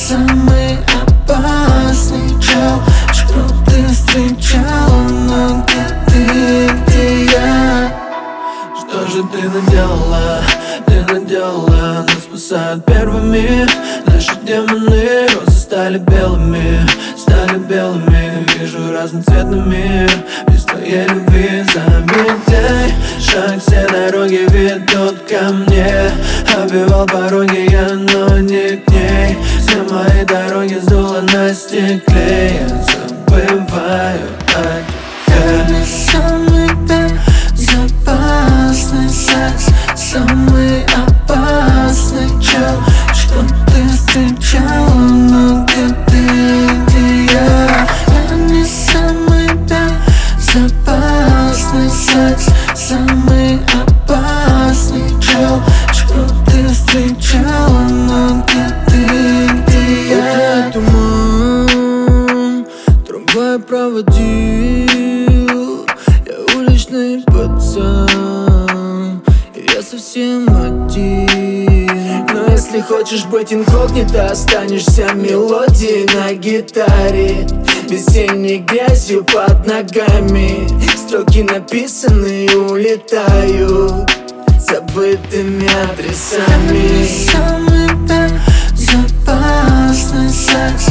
самый опасный чел, что ты встречала, но где ты, где я? Что же ты наделала? Ты наделала. Нас спасают первыми наши демоны. Розы стали белыми, вижу разноцветный мир без твоей любви. Замедлай шаг, все дороги ведут ко мне. Оббивал пороги я, но не к ней. Все мои дороги сдуло на стекле. Я забываю о тебе. Самый безопасный секс, самый опасный чел, что ты встречала, но где ты, где я? Я не самый безопасный секс, самый опасный чел, что ты встречала, но где ты, где я? Туман, трамвай проводил, я уличный пацан, и я совсем один. Но если хочешь быть инкогнито, останешься мелодией на гитаре, без тени грязью под ногами. Строки написаны и улетают забытыми адресами. Самый безопасный секс,